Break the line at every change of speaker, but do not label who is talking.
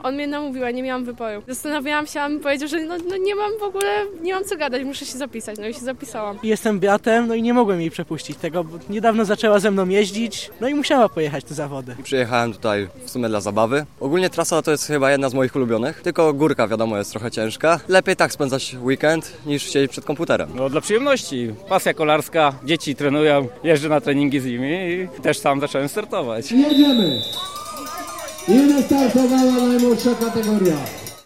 On mnie namówił, a nie miałam wyboru. Zastanawiałam się, a mi powiedział, że nie mam w ogóle, nie mam co gadać, muszę się zapisać. No i się zapisałam.
Jestem Beatem, no i nie mogłem jej przepuścić tego, bo niedawno zaczęła ze mną jeździć, no i musiała pojechać te zawody.
Przyjechałem tutaj w sumie dla zabawy. Ogólnie trasa to jest chyba jedna z moich ulubionych, tylko górka wiadomo jest trochę ciężka. Lepiej tak spędzać weekend niż siedzieć przed komputerem.
No dla przyjemności, pasja kolarska, dzieci trenują, jeżdżę na treningi z nimi i też sam zacząłem startować.
Jedziemy! I wystartowała najmłodsza kategoria.